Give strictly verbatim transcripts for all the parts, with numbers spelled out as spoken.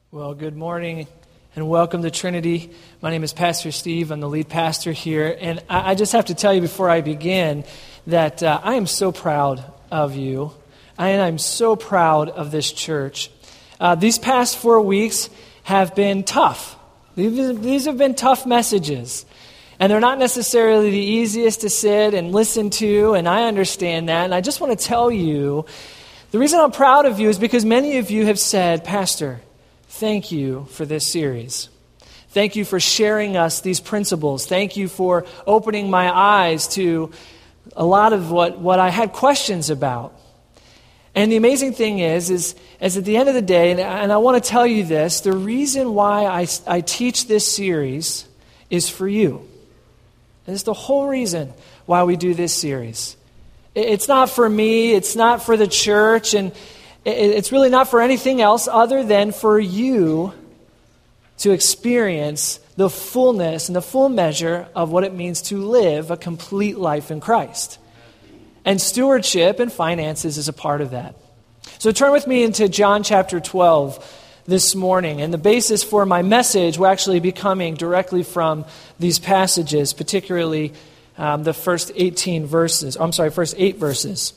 Well, good morning and welcome to Trinity. My name is Pastor Steve. I'm the lead pastor here. And I, I just have to tell you before I begin that uh, I am so proud of you. And I'm so proud of this church. Uh, these past four weeks have been tough. These, these have been tough messages. And they're not necessarily the easiest to sit and listen to, and I understand that. And I just want to tell you, the reason I'm proud of you is because many of you have said, Pastor, thank you for this series. Thank you for sharing us these principles. Thank you for opening my eyes to a lot of what, what I had questions about. And the amazing thing is, is, is at the end of the day, and, and I want to tell you this, the reason why I, I teach this series is for you. And it's the whole reason why we do this series. It's not for me, it's not for the church, and it's really not for anything else other than for you to experience the fullness and the full measure of what it means to live a complete life in Christ. And stewardship and finances is a part of that. So turn with me into John chapter twelve this morning. And the basis for my message will actually be coming directly from these passages, particularly um, the first eighteen verses. I'm sorry, first eight verses.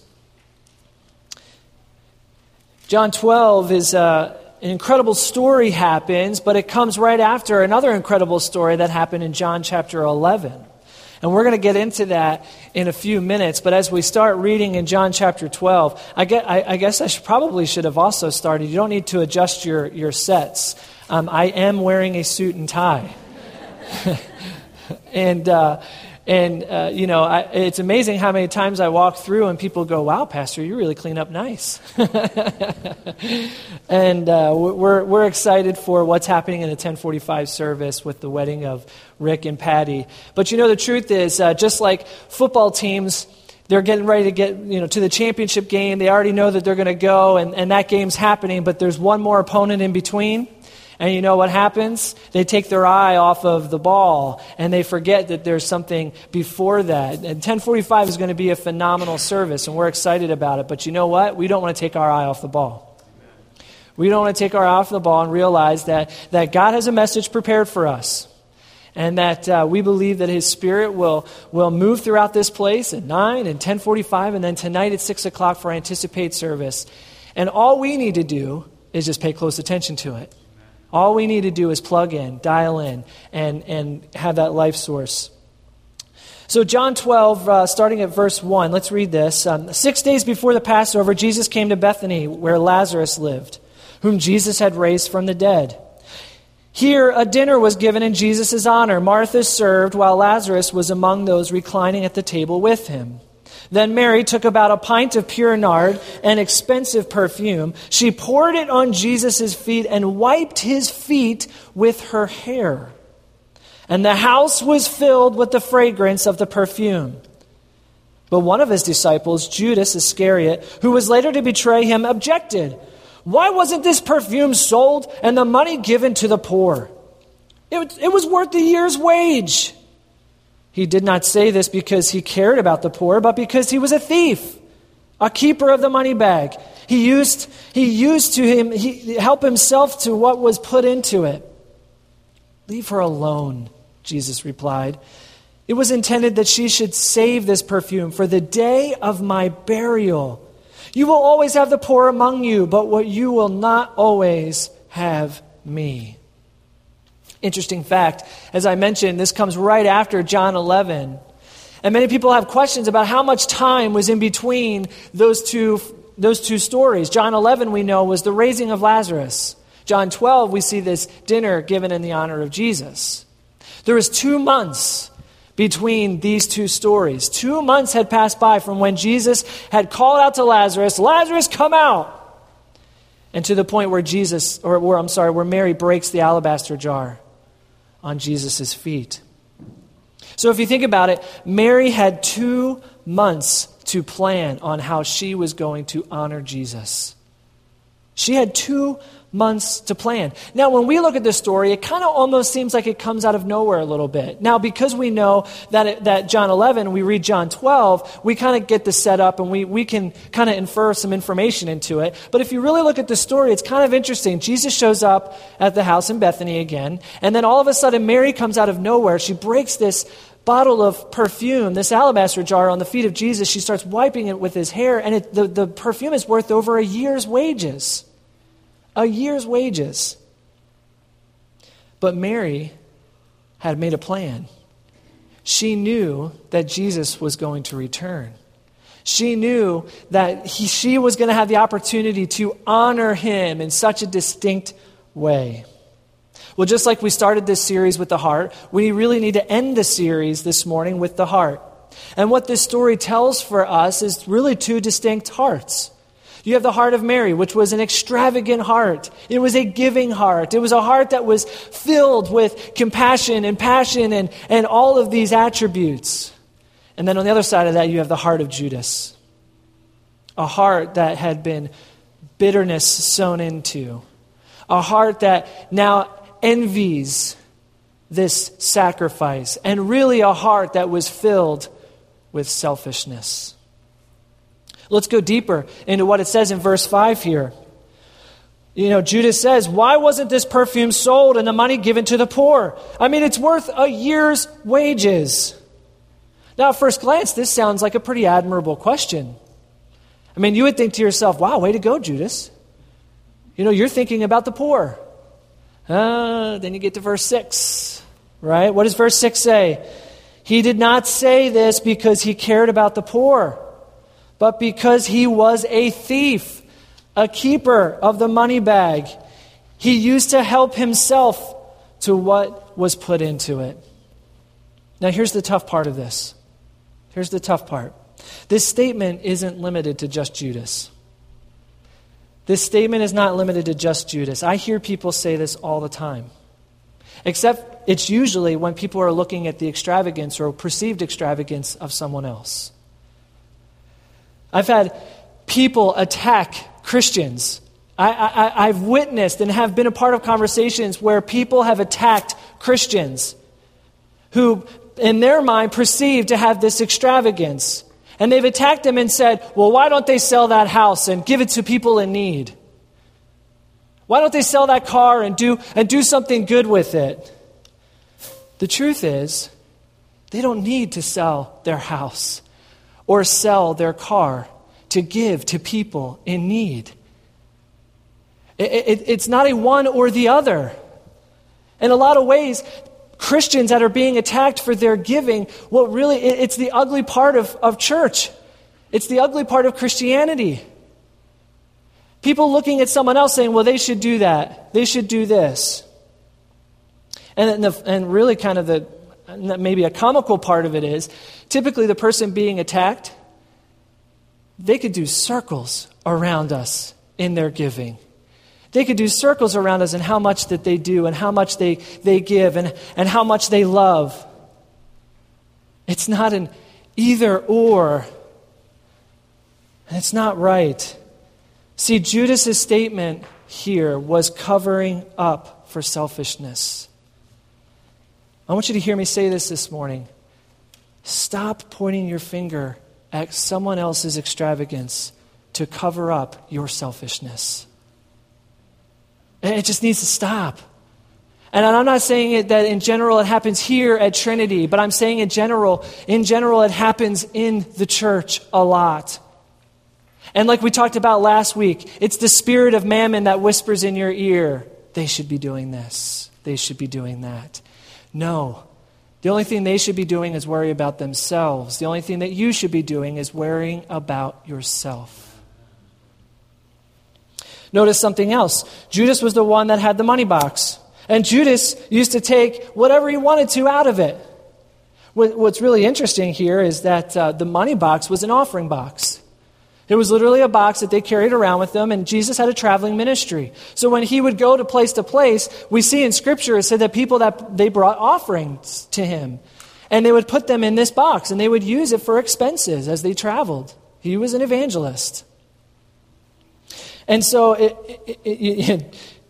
John twelve is uh, an incredible story happens, but it comes right after another incredible story that happened in John chapter eleven. And we're going to get into that in a few minutes. But as we start reading in John chapter twelve, I, get, I, I guess I should, probably should have also started. You don't need to adjust your, your sets. Um, I am wearing a suit and tie. and... Uh, And, uh, you know, I, it's amazing how many times I walk through and people go, wow, Pastor, you really clean up nice. and uh, we're we're excited for what's happening in the ten forty-five service with the wedding of Rick and Patty. But, you know, the truth is, uh, just like football teams, they're getting ready to get, you know, to the championship game. They already know that they're going to go, and, and that game's happening, but there's one more opponent in between. And you know what happens? They take their eye off of the ball, and they forget that there's something before that. And ten forty-five is going to be a phenomenal service, and we're excited about it. But you know what? We don't want to take our eye off the ball. We don't want to take our eye off the ball and realize that, that God has a message prepared for us, and that uh, we believe that His Spirit will, will move throughout this place at nine and ten forty-five, and then tonight at six o'clock for our Anticipate service. And all we need to do is just pay close attention to it. All we need to do is plug in, dial in, and, and have that life source. So John twelve, uh, starting at verse one, let's read this. Um, Six days before the Passover, Jesus came to Bethany, where Lazarus lived, whom Jesus had raised from the dead. Here a dinner was given in Jesus' honor. Martha served, while Lazarus was among those reclining at the table with him. Then Mary took about a pint of pure nard, an expensive perfume. She poured it on Jesus' feet and wiped his feet with her hair. And the house was filled with the fragrance of the perfume. But one of his disciples, Judas Iscariot, who was later to betray him, objected. Why wasn't this perfume sold and the money given to the poor? It, it was worth a year's wage. He did not say this because he cared about the poor, but because he was a thief, a keeper of the money bag. He used he used to him he help himself to what was put into it. Leave her alone, Jesus replied. It was intended that she should save this perfume for the day of my burial. You will always have the poor among you, but what you will not always have me. Interesting fact, as I mentioned, this comes right after John eleven. And many people have questions about how much time was in between those two, those two stories. John eleven, we know, was the raising of Lazarus. John twelve, we see this dinner given in the honor of Jesus. There was two months between these two stories. Two months had passed by from when Jesus had called out to Lazarus, Lazarus, come out! And to the point where Jesus, or where, I'm sorry, where Mary breaks the alabaster jar on Jesus' feet. So if you think about it, Mary had two months to plan on how she was going to honor Jesus. She had two months to plan. Now, when we look at this story, it kind of almost seems like it comes out of nowhere a little bit. Now, because we know that it, that John eleven, we read John twelve, we kind of get the setup and we, we can kind of infer some information into it. But if you really look at the story, it's kind of interesting. Jesus shows up at the house in Bethany again, and then all of a sudden Mary comes out of nowhere. She breaks this bottle of perfume, this alabaster jar on the feet of Jesus. She starts wiping it with his hair, and it, the, the perfume is worth over a year's wages. A year's wages. But Mary had made a plan. She knew that Jesus was going to return. She knew that he, she was going to have the opportunity to honor him in such a distinct way. Well, just like we started this series with the heart, we really need to end the series this morning with the heart. And what this story tells for us is really two distinct hearts. You have the heart of Mary, which was an extravagant heart. It was a giving heart. It was a heart that was filled with compassion and passion and, and all of these attributes. And then on the other side of that, you have the heart of Judas. A heart that had been bitterness sown into. A heart that now envies this sacrifice. And really a heart that was filled with selfishness. Let's go deeper into what it says in verse five here. You know, Judas says, why wasn't this perfume sold and the money given to the poor? I mean, it's worth a year's wages. Now, at first glance, this sounds like a pretty admirable question. I mean, you would think to yourself, wow, way to go, Judas. You know, you're thinking about the poor. Uh, then you get to verse six, right? What does verse six say? He did not say this because he cared about the poor, but because he was a thief, a keeper of the money bag. He used to help himself to what was put into it. Now, here's the tough part of this. Here's the tough part. This statement isn't limited to just Judas. This statement is not limited to just Judas. I hear people say this all the time. Except it's usually when people are looking at the extravagance or perceived extravagance of someone else. I've had people attack Christians. I, I, I've witnessed and have been a part of conversations where people have attacked Christians who, in their mind, perceive to have this extravagance. And they've attacked them and said, well, why don't they sell that house and give it to people in need? Why don't they sell that car and do, and do something good with it? The truth is, they don't need to sell their house or sell their car to give to people in need. It, it, it's not a one or the other. In a lot of ways, Christians that are being attacked for their giving, what really, it, it's the ugly part of, of church. It's the ugly part of Christianity. People looking at someone else saying, well, they should do that. They should do this. And, the, and really kind of the, maybe a comical part of it is, typically the person being attacked, they could do circles around us in their giving. They could do circles around us in how much that they do and how much they, they give and, and how much they love. It's not an either or. And it's not right. See, Judas' statement here was covering up for selfishness. I want you to hear me say this this morning. Stop pointing your finger at someone else's extravagance to cover up your selfishness. It just needs to stop. And I'm not saying it that in general it happens here at Trinity, but I'm saying in general, in general it happens in the church a lot. And like we talked about last week, it's the spirit of mammon that whispers in your ear, they should be doing this, they should be doing that. No. The only thing they should be doing is worry about themselves. The only thing that you should be doing is worrying about yourself. Notice something else. Judas was the one that had the money box. And Judas used to take whatever he wanted to out of it. What's really interesting here is that uh, the money box was an offering box. It was literally a box that they carried around with them, and Jesus had a traveling ministry. So when he would go to place to place, we see in Scripture it said that people that they brought offerings to him. And they would put them in this box, and they would use it for expenses as they traveled. He was an evangelist. And so it, it, it, it,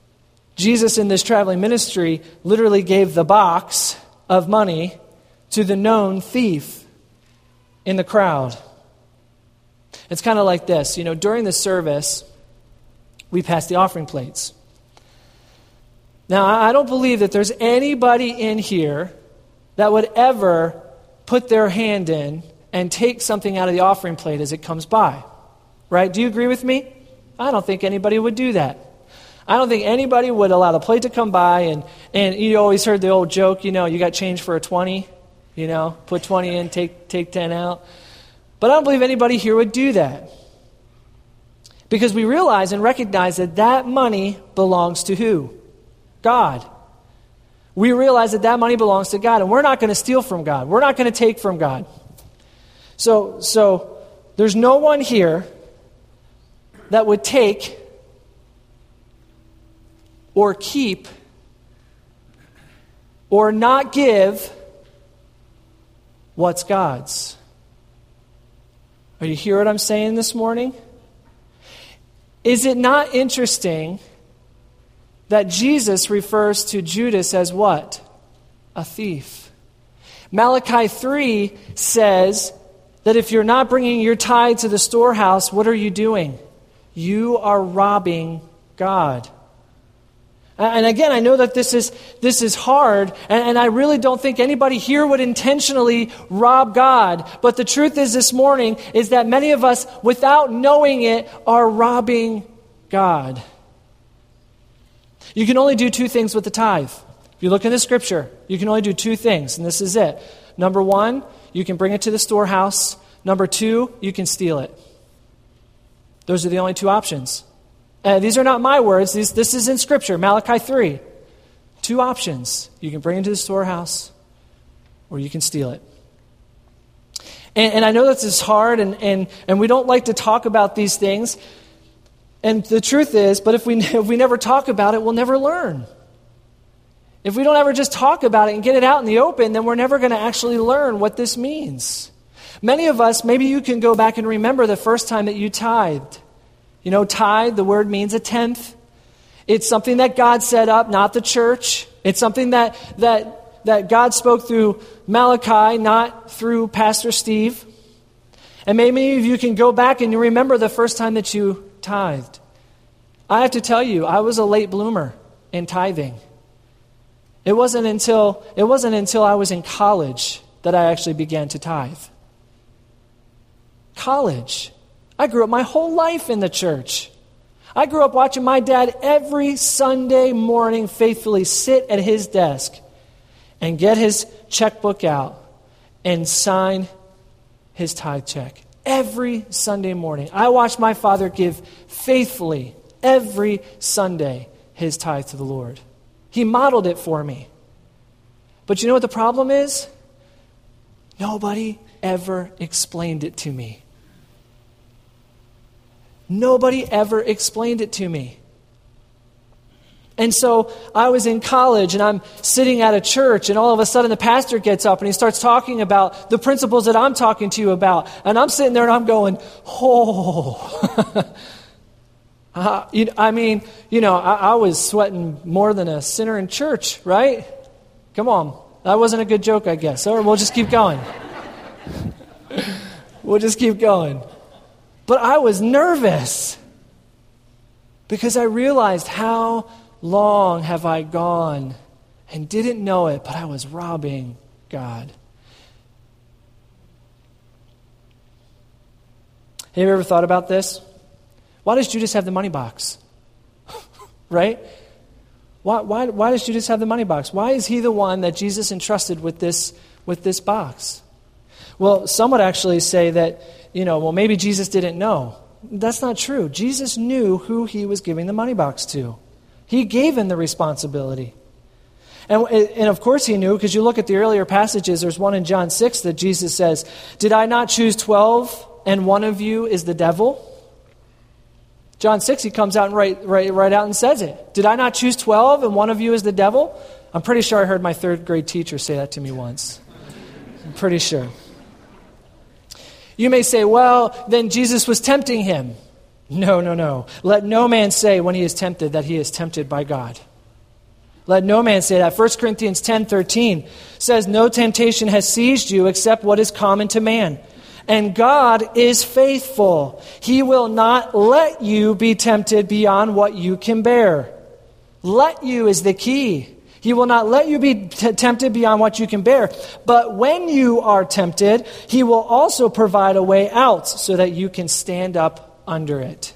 Jesus in this traveling ministry literally gave the box of money to the known thief in the crowd. It's kind of like this. You know, during the service, we pass the offering plates. Now, I don't believe that there's anybody in here that would ever put their hand in and take something out of the offering plate as it comes by. Right? Do you agree with me? I don't think anybody would do that. I don't think anybody would allow the plate to come by and, and you always heard the old joke, you know, you got change for a twenty, you know, put twenty in, take take ten out. But I don't believe anybody here would do that. Because we realize and recognize that that money belongs to who? God. We realize that that money belongs to God, and we're not going to steal from God. We're not going to take from God. So, so there's no one here that would take or keep or not give what's God's. Are you hear what I'm saying this morning? Is it not interesting that Jesus refers to Judas as what? A thief. Malachi three says that if you're not bringing your tithe to the storehouse, what are you doing? You are robbing God. And again, I know that this is this is hard, and, and I really don't think anybody here would intentionally rob God. But the truth is this morning is that many of us, without knowing it, are robbing God. You can only do two things with the tithe. If you look in the scripture, you can only do two things, and this is it. Number one, you can bring it to the storehouse. Number two, you can steal it. Those are the only two options. Uh, these are not my words. These, this is in Scripture, Malachi three. Two options. You can bring it to the storehouse, or you can steal it. And, and I know this is hard, and, and, and we don't like to talk about these things. And the truth is, but if we if we never talk about it, we'll never learn. If we don't ever just talk about it and get it out in the open, then we're never going to actually learn what this means. Many of us, maybe you can go back and remember the first time that you tithed. You know, tithe, the word means a tenth. It's something that God set up, not the church. It's something that that that God spoke through Malachi, not through Pastor Steve. And maybe of you can go back and you remember the first time that you tithed. I have to tell you, I was a late bloomer in tithing. It wasn't until it wasn't until I was in college that I actually began to tithe. College. I grew up my whole life in the church. I grew up watching my dad every Sunday morning faithfully sit at his desk and get his checkbook out and sign his tithe check. Every Sunday morning. I watched my father give faithfully every Sunday his tithe to the Lord. He modeled it for me. But you know what the problem is? Nobody ever explained it to me. Nobody ever explained it to me. And so I was in college and I'm sitting at a church and all of a sudden the pastor gets up and he starts talking about the principles that I'm talking to you about. And I'm sitting there and I'm going, oh. uh, you, I mean, you know, I, I was sweating more than a sinner in church, right? Come on. That wasn't a good joke, I guess. Or we'll just keep going. We'll just keep going. But I was nervous because I realized how long have I gone and didn't know it, but I was robbing God. Have you ever thought about this? Why does Judas have the money box? Right? Why, why, why does Judas have the money box? Why is he the one that Jesus entrusted with this, with this box? Well, some would actually say that, you know, well, maybe Jesus didn't know. That's not true. Jesus knew who he was giving the money box to. He gave him the responsibility. And, and of course he knew, because you look at the earlier passages, there's one in John six that Jesus says, "Did I not choose twelve and one of you is the devil?" John six, he comes out and right, right, right out and says it. "Did I not choose twelve and one of you is the devil?" I'm pretty sure I heard my third grade teacher say that to me once. I'm pretty sure. You may say, well, then Jesus was tempting him. No, no, no. Let no man say when he is tempted that he is tempted by God. Let no man say that. First Corinthians ten thirteen says, no temptation has seized you except what is common to man. And God is faithful. He will not let you be tempted beyond what you can bear. Let you is the key. He will not let you be t- tempted beyond what you can bear. But when you are tempted, He will also provide a way out so that you can stand up under it.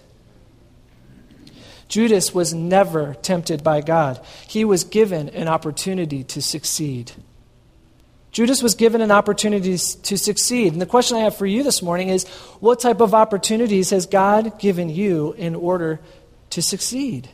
Judas was never tempted by God. He was given an opportunity to succeed. Judas was given an opportunity to succeed. And the question I have for you this morning is, what type of opportunities has God given you in order to succeed?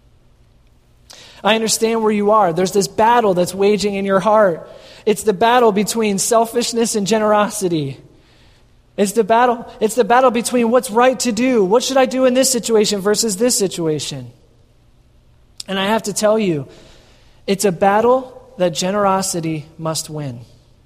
I understand where you are. There's this battle that's waging in your heart. It's the battle between selfishness and generosity. It's the battle, it's the battle between what's right to do. What should I do in this situation versus this situation? And I have to tell you, it's a battle that generosity must win.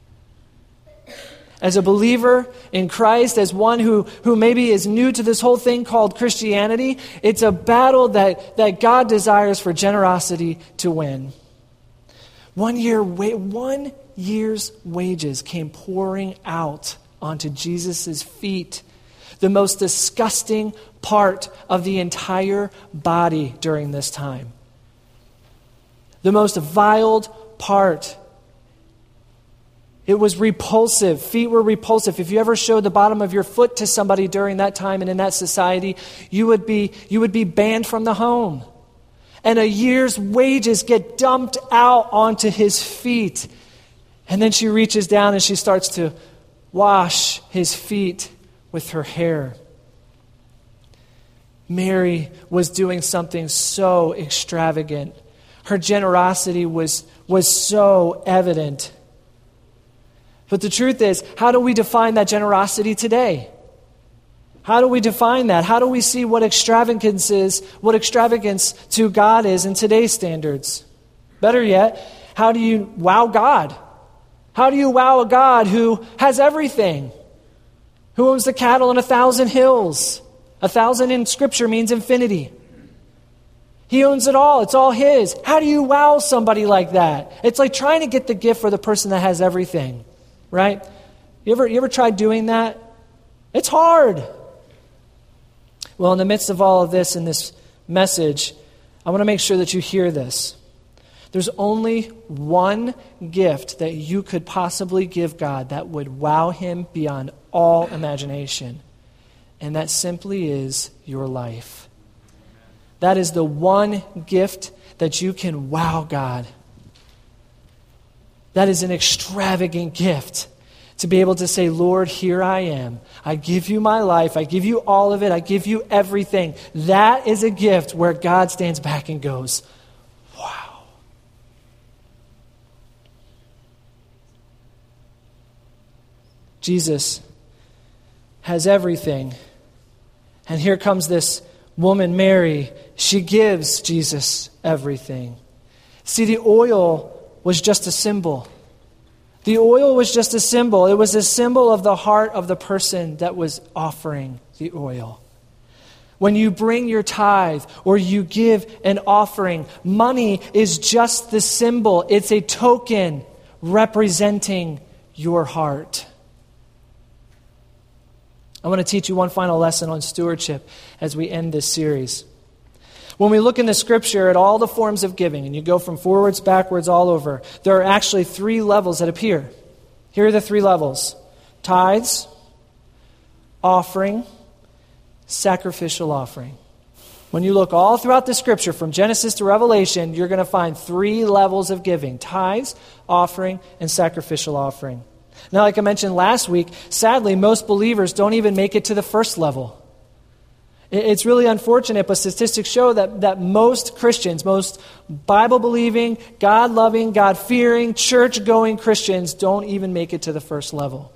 As a believer in Christ, as one who, who maybe is new to this whole thing called Christianity, it's a battle that, that God desires for generosity to win. One year, one year's wages came pouring out onto Jesus' feet, the most disgusting part of the entire body during this time. The most viled part. It was repulsive. Feet were repulsive. If you ever showed the bottom of your foot to somebody during that time and in that society, you would be, you would be banned from the home. And a year's wages get dumped out onto his feet. And then she reaches down and she starts to wash his feet with her hair. Mary was doing something so extravagant. Her generosity was, was so evident. But the truth is, how do we define that generosity today? How do we define that? How do we see what extravagance is, what extravagance to God is in today's standards? Better yet, how do you wow God? How do you wow a God who has everything? Who owns the cattle on a thousand hills? A thousand in Scripture means infinity. He owns it all. It's all His. How do you wow somebody like that? It's like trying to get the gift for the person that has everything. Right? You ever, you ever tried doing that? It's hard. Well, in the midst of all of this, in this message, I want to make sure that you hear this. There's only one gift that you could possibly give God that would wow Him beyond all imagination. And that simply is your life. That is the one gift that you can wow God. That is an extravagant gift to be able to say, Lord, here I am. I give you my life. I give you all of it. I give you everything. That is a gift where God stands back and goes, wow. Jesus has everything. And here comes this woman, Mary. She gives Jesus everything. See, the oil was just a symbol. The oil was just a symbol. It was a symbol of the heart of the person that was offering the oil. When you bring your tithe or you give an offering, money is just the symbol. It's a token representing your heart. I want to teach you one final lesson on stewardship as we end this series. When we look in the Scripture at all the forms of giving, and you go from forwards, backwards, all over, there are actually three levels that appear. Here are the three levels. Tithes, offering, sacrificial offering. When you look all throughout the Scripture, from Genesis to Revelation, you're going to find three levels of giving. Tithes, offering, and sacrificial offering. Now, like I mentioned last week, sadly, most believers don't even make it to the first level. It's really unfortunate, but statistics show that, that most Christians, most Bible-believing, God-loving, God-fearing, church-going Christians don't even make it to the first level.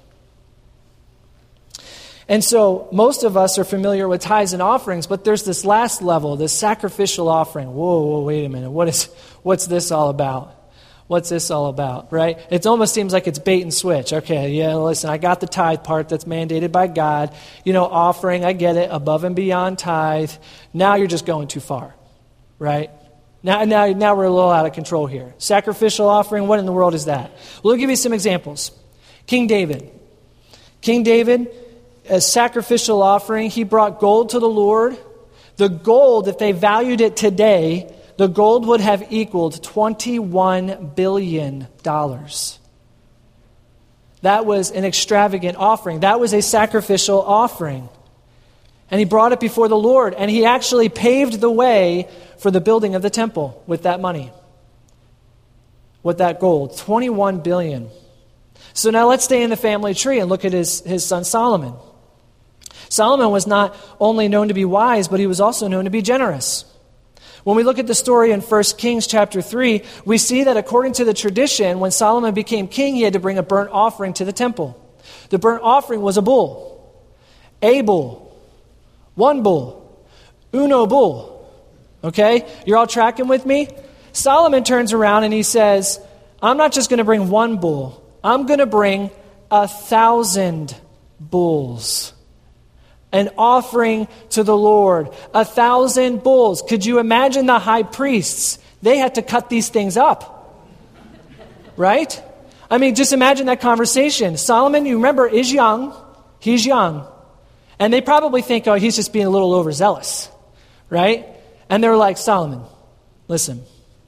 And so most of us are familiar with tithes and offerings, but there's this last level, this sacrificial offering. Whoa, whoa, wait a minute. What is, what's this all about? What's this all about, right? It almost seems like it's bait and switch. Okay, yeah, listen, I got the tithe part that's mandated by God. You know, offering, I get it, above and beyond tithe. Now you're just going too far, right? Now, now, now we're a little out of control here. Sacrificial offering, what in the world is that? Well, let me give you some examples. King David. King David, a sacrificial offering, he brought gold to the Lord. The gold, if they valued it today, the gold would have equaled twenty-one billion dollars. That was an extravagant offering. That was a sacrificial offering. And he brought it before the Lord, and he actually paved the way for the building of the temple with that money, with that gold, twenty-one billion dollars. So now let's stay in the family tree and look at his, his son Solomon. Solomon was not only known to be wise, but he was also known to be generous. When we look at the story in First Kings chapter three, we see that according to the tradition, when Solomon became king, he had to bring a burnt offering to the temple. The burnt offering was a bull, a bull, one bull, uno bull. Okay? You're all tracking with me? Solomon turns around and he says, I'm not just going to bring one bull. I'm going to bring a thousand bulls. An offering to the Lord. A thousand bulls. Could you imagine the high priests? They had to cut these things up. Right? I mean, just imagine that conversation. Solomon, you remember, is young. He's young. And they probably think, oh, he's just being a little overzealous. Right? And they're like, Solomon, listen.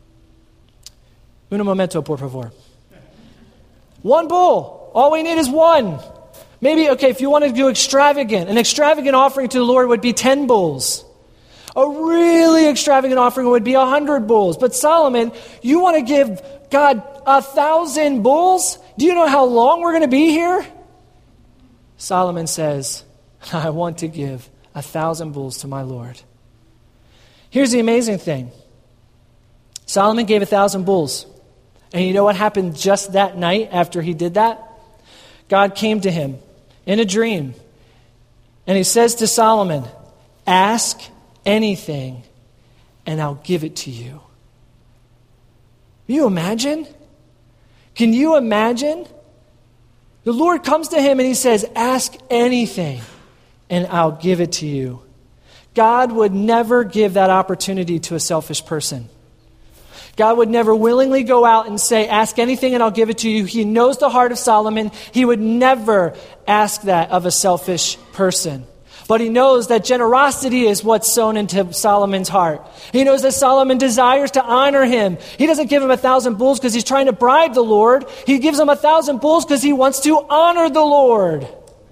Uno momento, por favor. One bull. All we need is one. Maybe, okay, if you wanted to do extravagant, an extravagant offering to the Lord would be ten bulls. A really extravagant offering would be a hundred bulls. But Solomon, you want to give God a thousand bulls? Do you know how long we're going to be here? Solomon says, I want to give a thousand bulls to my Lord. Here's the amazing thing. Solomon gave a thousand bulls. And you know what happened just that night after he did that? God came to him in a dream. And he says to Solomon, ask anything and I'll give it to you. Can you imagine? Can you imagine? The Lord comes to him and he says, ask anything and I'll give it to you. God would never give that opportunity to a selfish person. God would never willingly go out and say, ask anything and I'll give it to you. He knows the heart of Solomon. He would never ask that of a selfish person. But he knows that generosity is what's sown into Solomon's heart. He knows that Solomon desires to honor him. He doesn't give him a thousand bulls because he's trying to bribe the Lord. He gives him a thousand bulls because he wants to honor the Lord.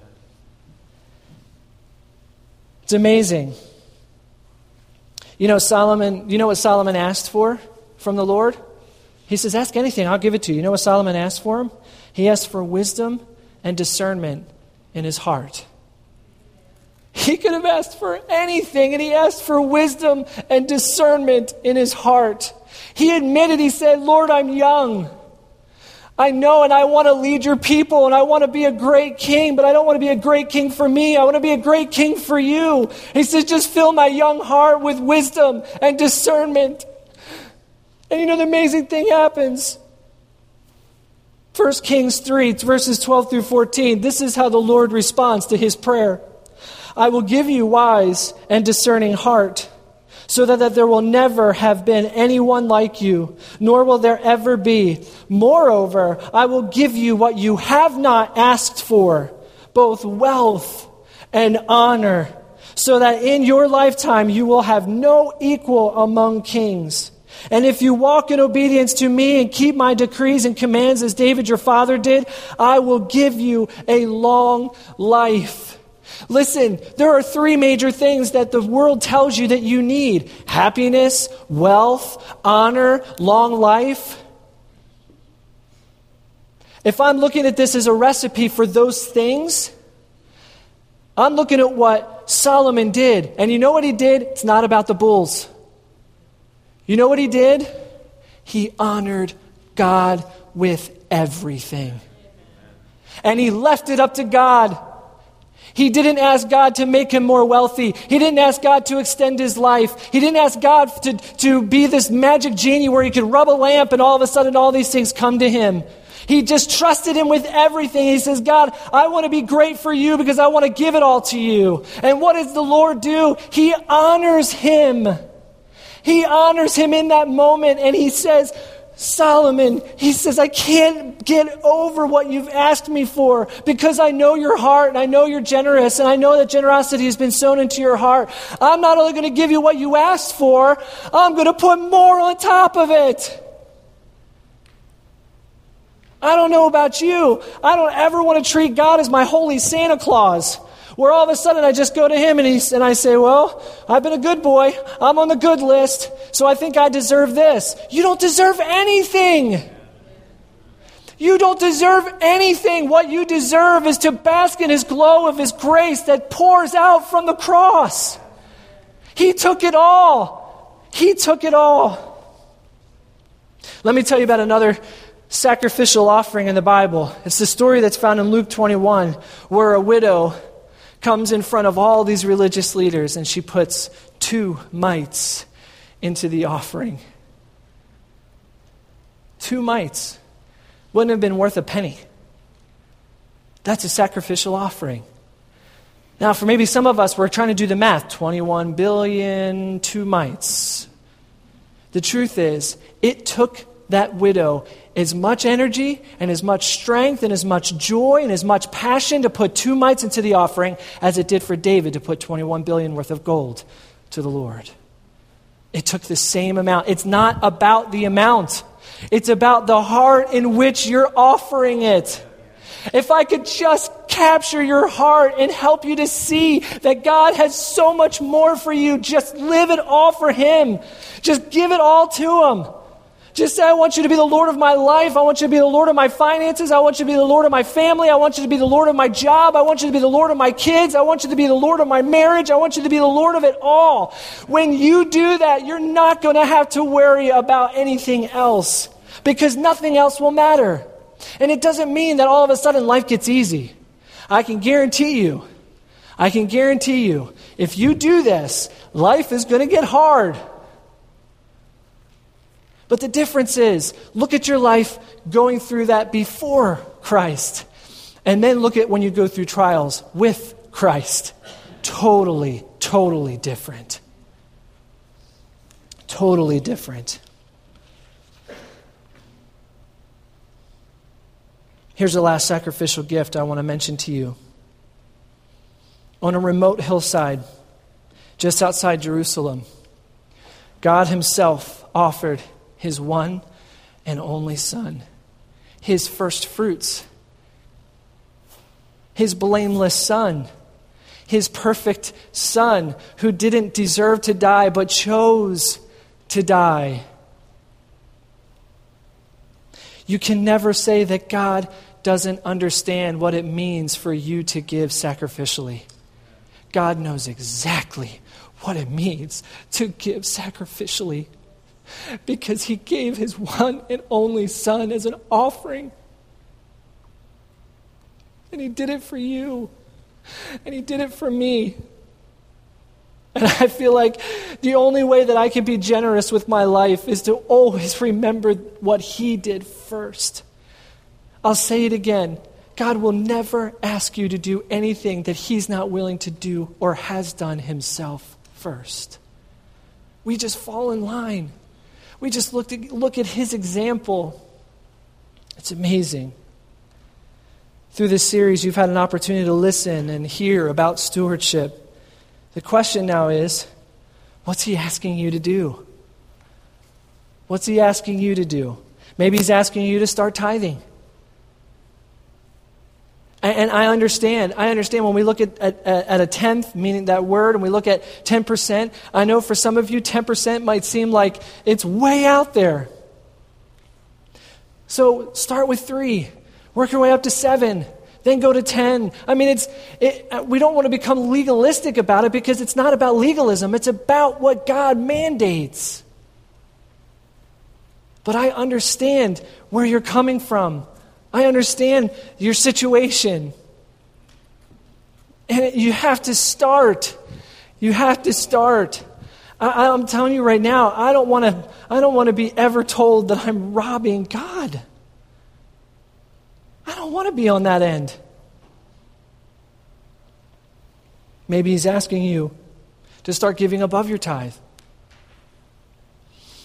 It's amazing. You know, Solomon, you know what Solomon asked for from the Lord? He says, ask anything, I'll give it to you. You know what Solomon asked for him? He asked for wisdom and discernment in his heart. He could have asked for anything, and he asked for wisdom and discernment in his heart. He admitted, he said, Lord, I'm young. I know, and I want to lead your people, and I want to be a great king, but I don't want to be a great king for me. I want to be a great king for you. He says, just fill my young heart with wisdom and discernment. And you know, the amazing thing happens. First Kings three, verses twelve through fourteen. This is how the Lord responds to his prayer. I will give you wise and discerning heart, so that, that there will never have been anyone like you, nor will there ever be. Moreover, I will give you what you have not asked for, both wealth and honor, so that in your lifetime you will have no equal among kings. And if you walk in obedience to me and keep my decrees and commands as David your father did, I will give you a long life. Listen, there are three major things that the world tells you that you need: happiness, wealth, honor, long life. If I'm looking at this as a recipe for those things, I'm looking at what Solomon did. And you know what he did? It's not about the bulls. You know what he did? He honored God with everything. And he left it up to God. He didn't ask God to make him more wealthy. He didn't ask God to extend his life. He didn't ask God to, to be this magic genie where he could rub a lamp and all of a sudden all these things come to him. He just trusted him with everything. He says, God, I want to be great for you because I want to give it all to you. And what does the Lord do? He honors him. He honors him in that moment, and he says, Solomon, he says, I can't get over what you've asked me for because I know your heart and I know you're generous and I know that generosity has been sown into your heart. I'm not only going to give you what you asked for, I'm going to put more on top of it. I don't know about you. I don't ever want to treat God as my holy Santa Claus, where all of a sudden I just go to him and, he, and I say, well, I've been a good boy. I'm on the good list, so I think I deserve this. You don't deserve anything. You don't deserve anything. What you deserve is to bask in his glow of his grace that pours out from the cross. He took it all. He took it all. Let me tell you about another sacrificial offering in the Bible. It's the story that's found in Luke twenty-one, where a widow comes in front of all these religious leaders and she puts two mites into the offering. Two mites. Wouldn't have been worth a penny. That's a sacrificial offering. Now, for maybe some of us, we're trying to do the math. twenty-one billion, two mites. The truth is, it took that widow as much energy and as much strength and as much joy and as much passion to put two mites into the offering as it did for David to put twenty-one billion worth of gold to the Lord. It took the same amount. It's not about the amount. It's about the heart in which you're offering it. If I could just capture your heart and help you to see that God has so much more for you, just live it all for him. Just give it all to him. Just say, I want you to be the Lord of my life. I want you to be the Lord of my finances. I want you to be the Lord of my family. I want you to be the Lord of my job. I want you to be the Lord of my kids. I want you to be the Lord of my marriage. I want you to be the Lord of it all. When you do that, you're not going to have to worry about anything else because nothing else will matter. And it doesn't mean that all of a sudden life gets easy. I can guarantee you, I can guarantee you, if you do this, life is going to get hard. But the difference is, look at your life going through that before Christ. And then look at when you go through trials with Christ. Totally, totally different. Totally different. Here's the last sacrificial gift I want to mention to you. On a remote hillside, just outside Jerusalem, God himself offered his one and only Son, his first fruits, his blameless Son, his perfect Son who didn't deserve to die but chose to die. You can never say that God doesn't understand what it means for you to give sacrificially. God knows exactly what it means to give sacrificially because he gave his one and only Son as an offering. And he did it for you. And he did it for me. And I feel like the only way that I can be generous with my life is to always remember what he did first. I'll say it again. God will never ask you to do anything that he's not willing to do or has done himself first. We just fall in line. We just look at, look at his example. It's amazing. Through this series, you've had an opportunity to listen and hear about stewardship. The question now is, what's he asking you to do? What's he asking you to do? Maybe he's asking you to start tithing. And I understand. I understand when we look at, at, at a tenth, meaning that word, and we look at ten percent, I know for some of you, ten percent might seem like it's way out there. So start with three. Work your way up to seven. Then go to ten. I mean, it's it, we don't want to become legalistic about it because it's not about legalism. It's about what God mandates. But I understand where you're coming from. I understand your situation. And you have to start. You have to start. I, I'm telling you right now, I don't want to I don't want to be ever told that I'm robbing God. I don't want to be on that end. Maybe he's asking you to start giving above your tithe.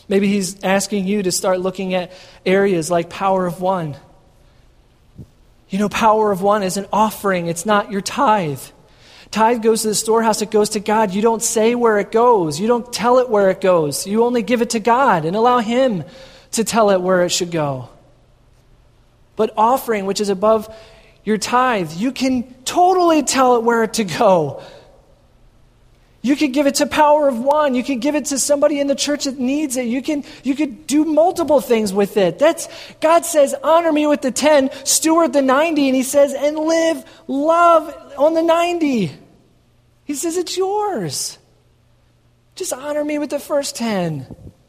Maybe he's asking you to start looking at areas like Power of One. You know, Power of One is an offering. It's not your tithe. Tithe goes to the storehouse. It goes to God. You don't say where it goes. You don't tell it where it goes. You only give it to God and allow Him to tell it where it should go. But offering, which is above your tithe, you can totally tell it where to go. You could give it to Power of One. You could give it to somebody in the church that needs it. You can you could do multiple things with it. That's God says, honor me with the ten, steward the ninety, and He says, and live, love on the ninety. He says, it's yours. Just honor me with the first ten.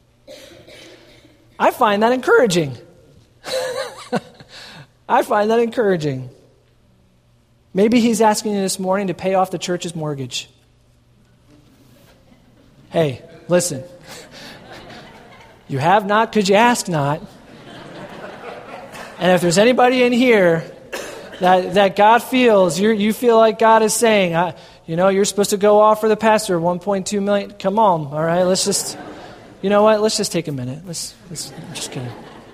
I find that encouraging. I find that encouraging. Maybe He's asking you this morning to pay off the church's mortgage. Hey, listen. You have not because you ask not. And if there's anybody in here that, that God feels, you you feel like God is saying, I, you know, you're supposed to go offer the pastor one point two million dollars. Come on, all right? Let's just, you know what? Let's just take a minute. Let's, let's I'm just kidding.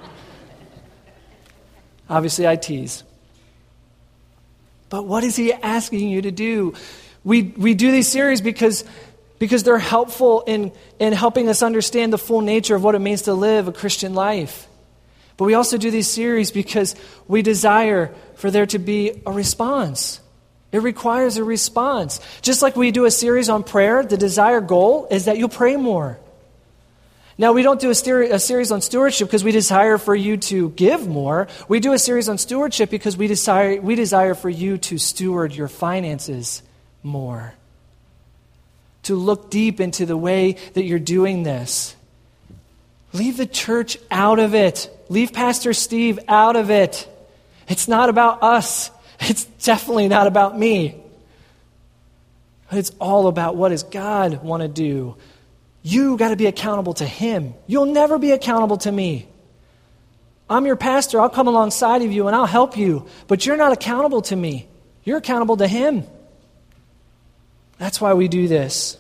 Obviously, I tease. But what is He asking you to do? We we do these series because... Because they're helpful in, in helping us understand the full nature of what it means to live a Christian life. But we also do these series because we desire for there to be a response. It requires a response. Just like we do a series on prayer, the desired goal is that you'll pray more. Now, we don't do a, steri- a series on stewardship because we desire for you to give more. We do a series on stewardship because we desire, we desire for you to steward your finances more. To look deep into the way that you're doing this. Leave the church out of it. Leave Pastor Steve out of it. It's not about us. It's definitely not about me. But it's all about what does God want to do. You got to be accountable to Him. You'll never be accountable to me. I'm your pastor. I'll come alongside of you and I'll help you. But you're not accountable to me. You're accountable to Him. That's why we do this.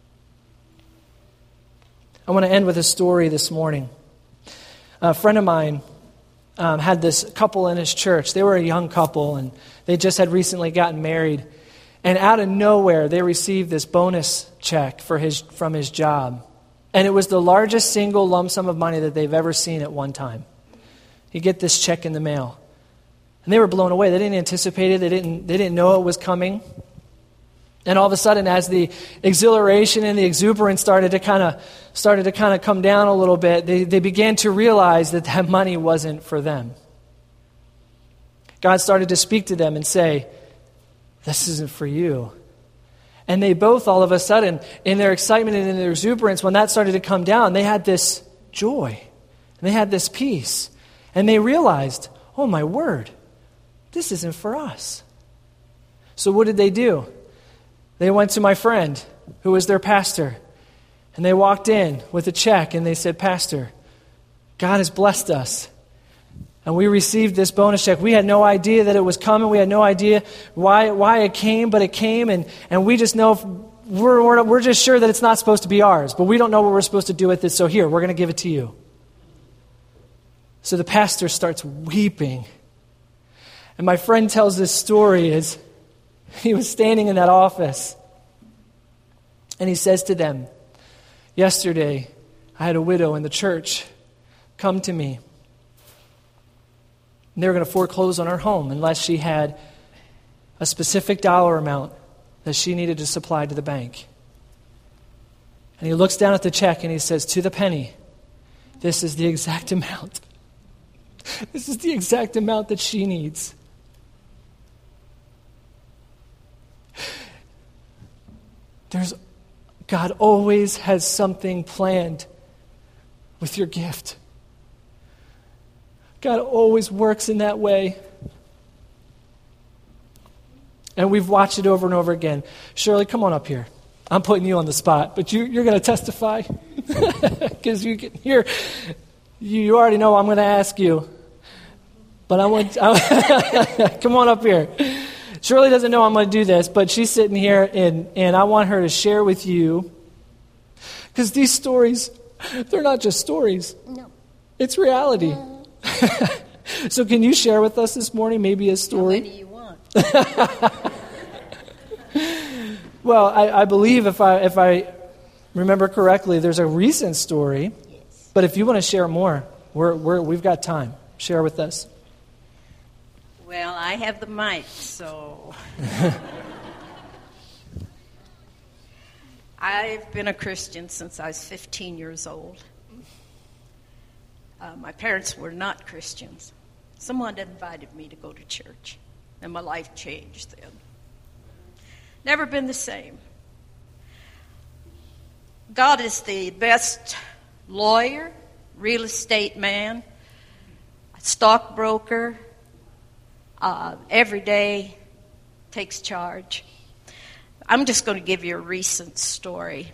I want to end with a story this morning. A friend of mine um, had this couple in his church. They were a young couple, and they just had recently gotten married. And out of nowhere, they received this bonus check for his from his job. And it was the largest single lump sum of money that they've ever seen at one time. You get this check in the mail. And they were blown away. They didn't anticipate it. They didn't, they didn't know it was coming. And all of a sudden, as the exhilaration and the exuberance started to kind of started to kind of come down a little bit, they, they began to realize that that money wasn't for them. God started to speak to them and say, this isn't for you. And they both, all of a sudden, in their excitement and in their exuberance, when that started to come down, they had this joy. And they had this peace. And they realized, oh my word, this isn't for us. So what did they do? They went to my friend, who was their pastor, and they walked in with a check, and they said, Pastor, God has blessed us, and we received this bonus check. We had no idea that it was coming. We had no idea why why it came, but it came, and, and we just know, if we're, we're, we're just sure that it's not supposed to be ours, but we don't know what we're supposed to do with it, so here, we're going to give it to you. So the pastor starts weeping, and my friend tells this story as he was standing in that office, and he says to them, yesterday, I had a widow in the church come to me. And they were going to foreclose on her home unless she had a specific dollar amount that she needed to supply to the bank. And he looks down at the check and he says, to the penny, this is the exact amount. This is the exact amount that she needs. There's, God always has something planned with your gift. God always works in that way. And we've watched it over and over again. Shirley, come on up here. I'm putting you on the spot, but you, you're going to testify because you can hear. You, you already know I'm going to ask you, but I want. I, come on up here. Shirley doesn't know I'm going to do this, but she's sitting here, and, and I want her to share with you, because these stories They're not just stories. No. It's reality. No. So can you share with us this morning maybe a story? How many you want? Well, I, I believe if I if I remember correctly, there's a recent story. Yes. But if you want to share more, we're, we're, we've got time. Share with us. Well, I have the mic, so... I've been a Christian since I was fifteen years old. Uh, my parents were not Christians. Someone invited me to go to church, and my life changed then. Never been the same. God is the best lawyer, real estate man, stockbroker, uh, every day takes charge. I'm just going to give you a recent story.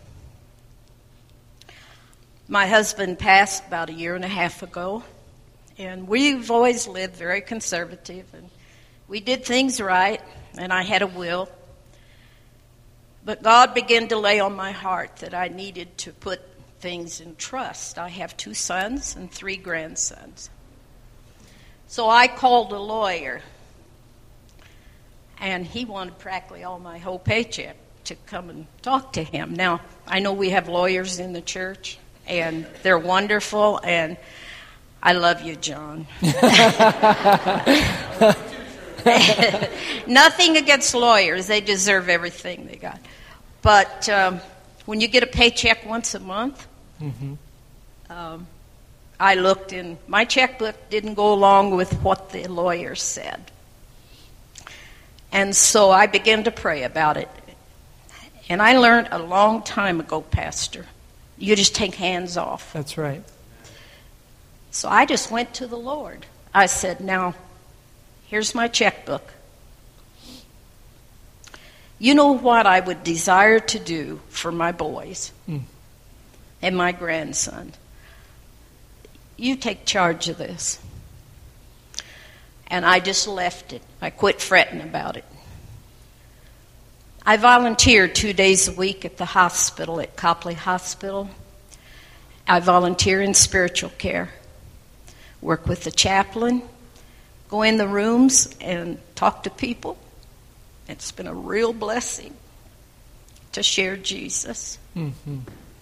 My husband passed about a year and a half ago, and we've always lived very conservative, and we did things right, and I had a will. But God began to lay on my heart that I needed to put things in trust. I have two sons and three grandsons. So I called a lawyer, and he wanted practically all my whole paycheck to come and talk to him. Now, I know we have lawyers in the church, and they're wonderful, and I love you, John. Nothing against lawyers. They deserve everything they got. But um, when you get a paycheck once a month, mm-hmm. um, I looked, and my checkbook didn't go along with what the lawyer said. And so I began to pray about it. And I learned a long time ago, Pastor, you just take hands off. That's right. So I just went to the Lord. I said, now, here's my checkbook. You know what I would desire to do for my boys mm. and my grandson. You take charge of this. And I just left it. I quit fretting about it. I volunteer two days a week at the hospital, at Copley Hospital. I volunteer in spiritual care. Work with the chaplain. Go in the rooms and talk to people. It's been a real blessing to share Jesus. Mm-hmm.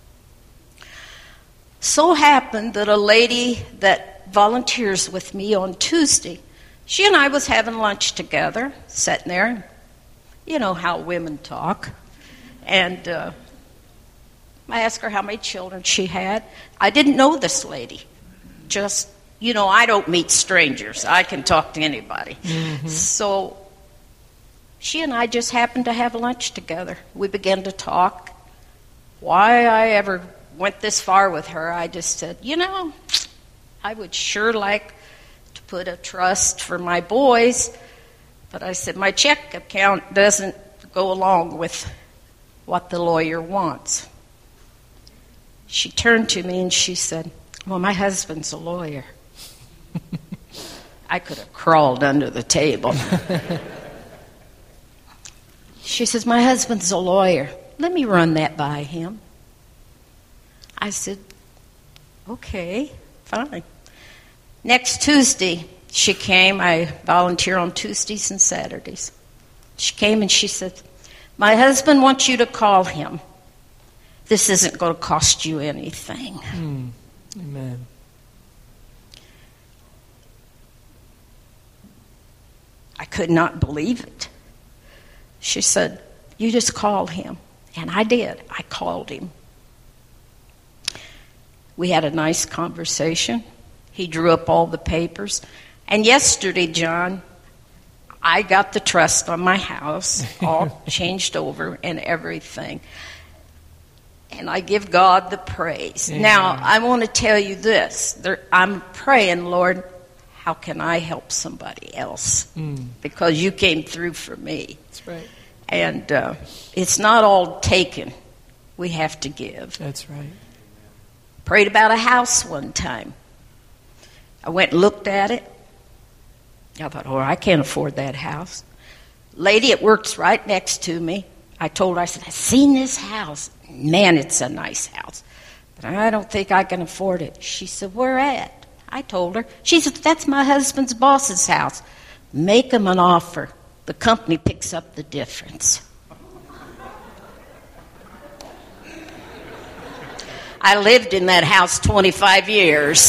So happened that a lady that volunteers with me on Tuesday, she and I was having lunch together, sitting there. You know how women talk. And uh, I asked her how many children she had. I didn't know this lady. Just, you know, I don't meet strangers. I can talk to anybody. Mm-hmm. So she and I just happened to have lunch together. We began to talk. Why I ever went this far with her, I just said, you know, I would sure like to put a trust for my boys. But I said, my check account doesn't go along with what the lawyer wants. She turned to me and she said, well, my husband's a lawyer. I could have crawled under the table. She says, my husband's a lawyer. Let me run that by him. I said, okay, fine. Next Tuesday, she came. I volunteer on Tuesdays and Saturdays. She came and she said, my husband wants you to call him. This isn't going to cost you anything. Mm. Amen. I could not believe it. She said, you just call him. And I did. I called him. We had a nice conversation. He drew up all the papers. And yesterday, John, I got the trust on my house all changed over and everything. And I give God the praise. Amen. Now, I want to tell you this. There, I'm praying, Lord, how can I help somebody else? Mm. Because you came through for me. That's right. And uh, it's not all taken. We have to give. That's right. Prayed about a house one time. I went and looked at it. I thought, oh, I can't afford that house. Lady that works right next to me, I told her, I said, I've seen this house. Man, it's a nice house. But I don't think I can afford it. She said, where at? I told her. She said, that's my husband's boss's house. Make him an offer. The company picks up the difference. I lived in that house twenty-five years.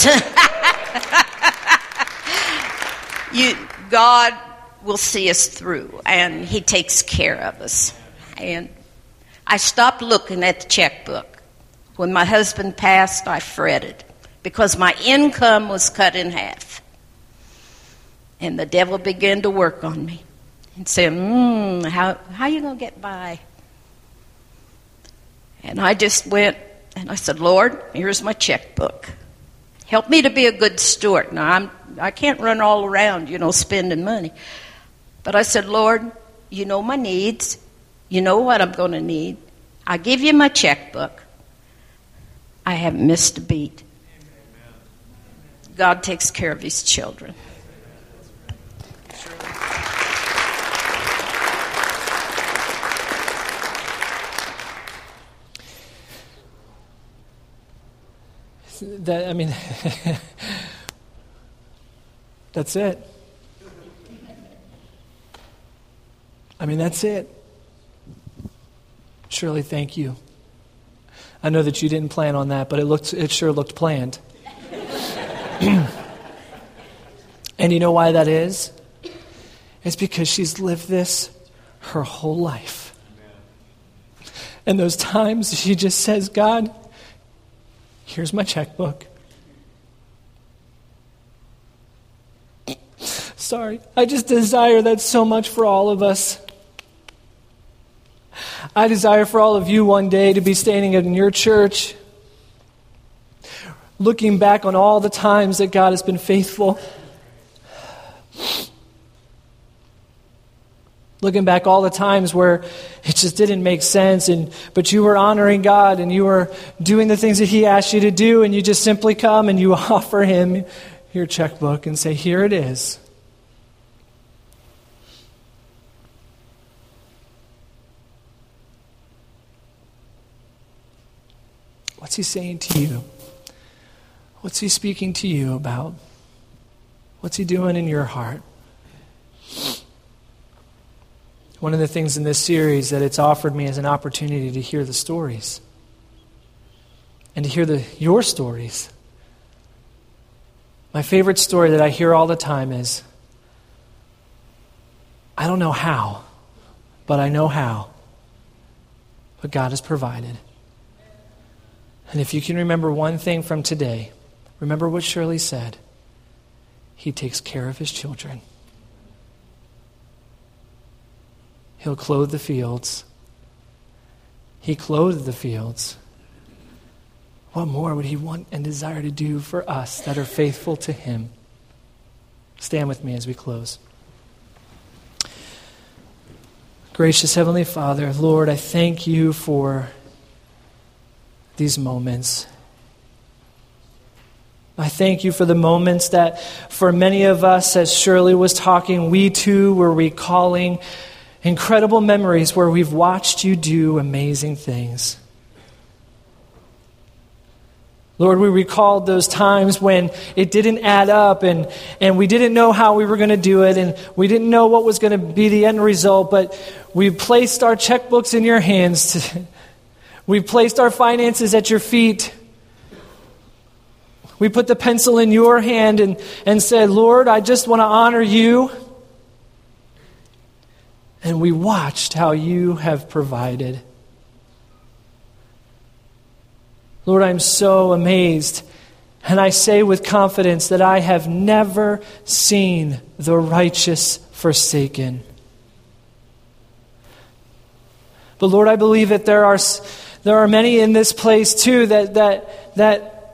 you, God will see us through, and He takes care of us. And I stopped looking at the checkbook. When my husband passed, I fretted because my income was cut in half. And the devil began to work on me and said, hmm, how, how are you going to get by? And I just went and I said, Lord, here's my checkbook. Help me to be a good steward. Now, I'm, I can't run all around, you know, spending money. But I said, Lord, you know my needs. You know what I'm going to need. I give you my checkbook. I haven't missed a beat. God takes care of His children. That, I mean, that's it. I mean, that's it. Shirley, thank you. I know that you didn't plan on that, but it looked, it sure looked planned. And you know why that is? It's because she's lived this her whole life. And those times she just says, God, here's my checkbook. Sorry, I just desire that so much for all of us. I desire for all of you one day to be standing in your church, looking back on all the times that God has been faithful. Looking back all the times where it just didn't make sense, and but you were honoring God and you were doing the things that He asked you to do, and you just simply come and you offer Him your checkbook and say, here it is. What's He saying to you? What's He speaking to you about? What's He doing in your heart? One of the things in this series that it's offered me is an opportunity to hear the stories. And to hear the your stories. My favorite story that I hear all the time is, I don't know how, but I know how. But God has provided. And if you can remember one thing from today, remember what Shirley said. He takes care of His children. He'll clothe the fields. He clothed the fields. What more would He want and desire to do for us that are faithful to Him? Stand with me as we close. Gracious Heavenly Father, Lord, I thank You for these moments. I thank You for the moments that for many of us, as Shirley was talking, we too were recalling incredible memories where we've watched You do amazing things. Lord, we recalled those times when it didn't add up and, and we didn't know how we were going to do it and we didn't know what was going to be the end result, but we placed our checkbooks in Your hands. To, we placed our finances at Your feet. We put the pencil in Your hand and, and said, Lord, I just want to honor You. And we watched how You have provided. Lord, I'm so amazed. And I say with confidence that I have never seen the righteous forsaken. But Lord, I believe that there are there are many in this place too that that that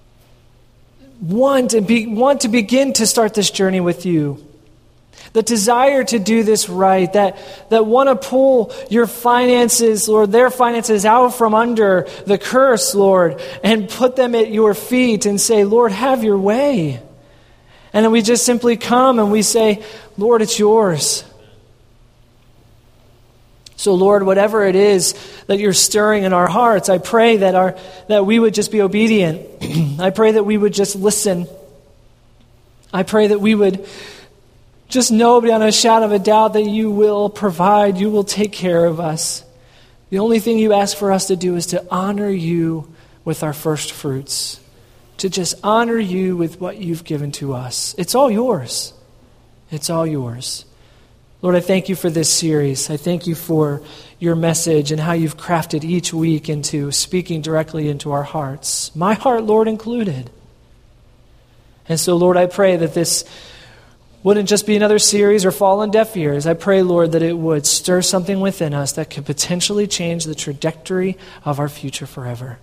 want to be want to begin to start this journey with You. That desire to do this right, that, that want to pull Your finances, Lord, their finances out from under the curse, Lord, and put them at Your feet and say, Lord, have Your way. And then we just simply come and we say, Lord, it's Yours. So Lord, whatever it is that you're stirring in our hearts, I pray that our that we would just be obedient. I pray that we would just listen. I pray that we would just know beyond a shadow of a doubt that you will provide, you will take care of us. The only thing you ask for us to do is to honor you with our first fruits, to just honor you with what you've given to us. It's all yours. It's all yours. Lord, I thank you for this series. I thank you for your message and how you've crafted each week into speaking directly into our hearts. My heart, Lord, included. And so, Lord, I pray that this wouldn't just be another series or fall on deaf ears. I pray, Lord, that it would stir something within us that could potentially change the trajectory of our future forever.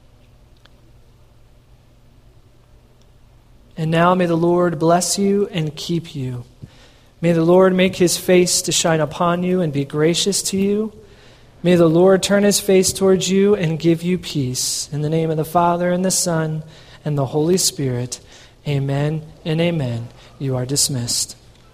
And now may the Lord bless you and keep you. May the Lord make his face to shine upon you and be gracious to you. May the Lord turn his face towards you and give you peace. In the name of the Father, and the Son, and the Holy Spirit, amen and amen. You are dismissed.